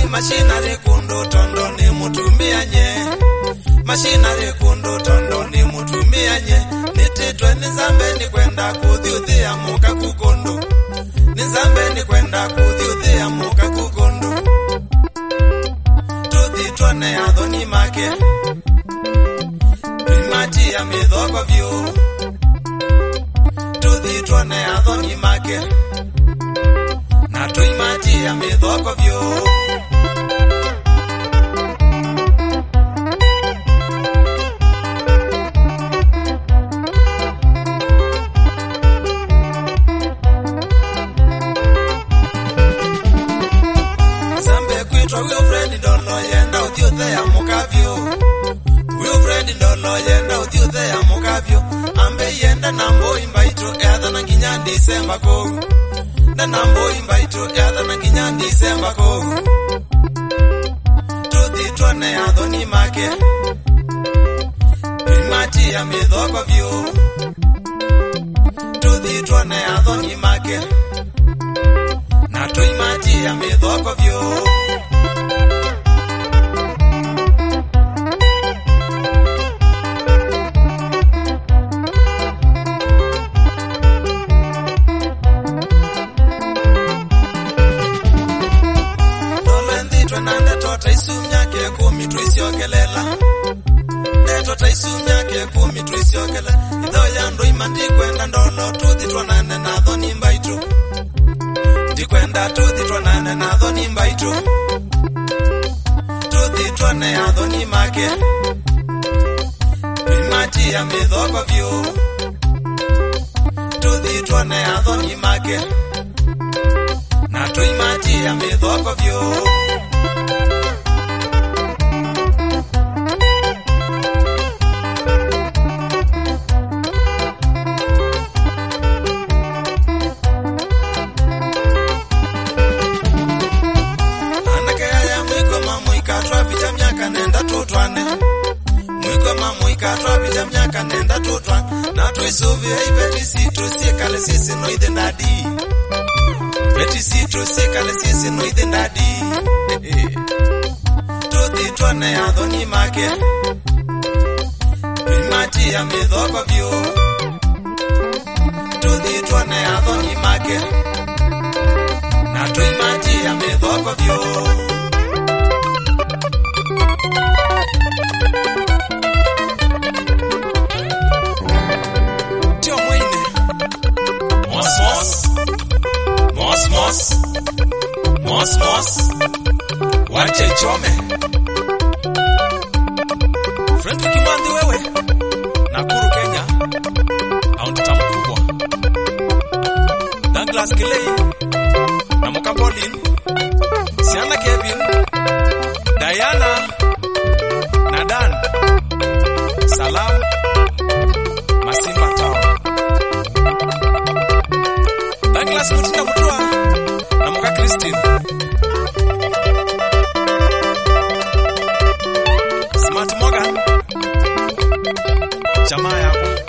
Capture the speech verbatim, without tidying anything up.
machinery kundu tondo ni mutumia nye machinery kundu tondo ni mutumia nye nititwe nizambe ni kwenda kuthiuthia muka kukundu nizambe ni kwenda kuthiuthia muka kukundu tuthitwane athoni make primati ya mithoko vyu tuthitwane athoni make na tuimati ya mithoko vyu Wilfred Ndolo yenda uthiuthia mukavyo Wilfred Ndolo yenda uthiuthia mukavyo ambe yenda na mboi mbaito etha na nginya December ko na na mboi mbaito etha na nginya December ko tuthitwane athoni make primati ya mithoko vyu tuthitwane athoni make na tuimati ya mithoko vyu taisumya ke kumi tuisiokelela neto taisumya ke kumi tuisiokele itho ya ndo imandi kwenda ndolo tuthitwanane na thoni mbaitu ndikwenda tuthitwanane na thoni mbaitu tuthitwane athoni make primati ya mithoko vyu tuthitwane athoni make na tuimati ya mithoko vyu Katwapita myaka nenda tutwa na tuisuvia ipeti situ sikale sisi no ithe ndadi peti situ sikale sisi no ithe ndadi tuthitwane athoni make primati ya mithoko vyu tuthitwane athoni make na tuimati ya mithoko vyu Mos, mos, mos, wache chome Fredrick Kimandhi wewe Nakuru Kenya au nitamu kubwa Douglas Kilei na Moka Pauline Siana Kevin Diana Nadan Salam Masimba Tower Douglas Mutinda Mutua na Moka Christine Smart Morgan jamaa yako